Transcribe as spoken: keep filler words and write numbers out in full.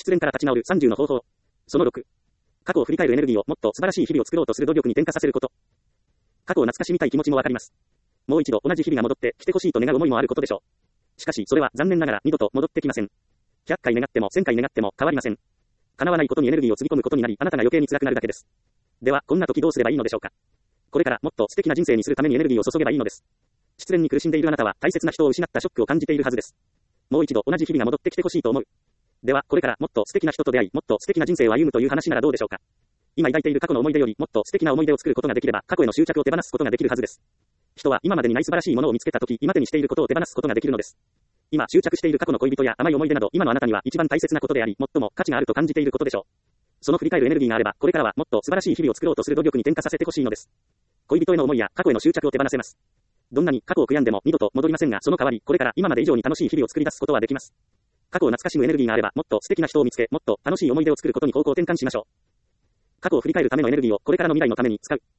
失恋から立ち直るさんじゅうの方法。そのろく。過去を振り返るエネルギーをもっと素晴らしい日々を作ろうとする努力に転化させること。過去を懐かしみたい気持ちもわかります。もう一度同じ日々が戻ってきてほしいと願う思いもあることでしょう。しかしそれは残念ながら二度と戻ってきません。ひゃっかい願ってもせんかい願っても変わりません。叶わないことにエネルギーをつぎ込むことになり、あなたが余計に辛くなるだけです。では、こんな時どうすればいいのでしょうか。これからもっと素敵な人生にするためにエネルギーを注げばいいのです。失恋に苦しんでいるあなたは大切な人を失ったショックを感じているはずです。もう一度同じ日々が戻ってきてほしいと思う。では、これからもっと素敵な人と出会い、もっと素敵な人生を歩むという話ならどうでしょうか。今抱いている過去の思い出よりもっと素敵な思い出を作ることができれば、過去への執着を手放すことができるはずです。人は今までにない素晴らしいものを見つけたとき、今手にしていることを手放すことができるのです。今執着している過去の恋人や甘い思い出など、今のあなたには一番大切なことであり、最も価値があると感じていることでしょう。その振り返るエネルギーがあれば、これからはもっと素晴らしい日々を作ろうとする努力に転化させてほしいのです。恋人への思いや過去への執着を手放せます。どんなに過去を悔やんでも二度と戻りませんが、その代わり、これから今まで以上に楽しい日々を作り出すことはできます。過去を懐かしむエネルギーがあれば、もっと素敵な人を見つけ、もっと楽しい思い出を作ることに方向転換しましょう。過去を振り返るためのエネルギーをこれからの未来のために使う。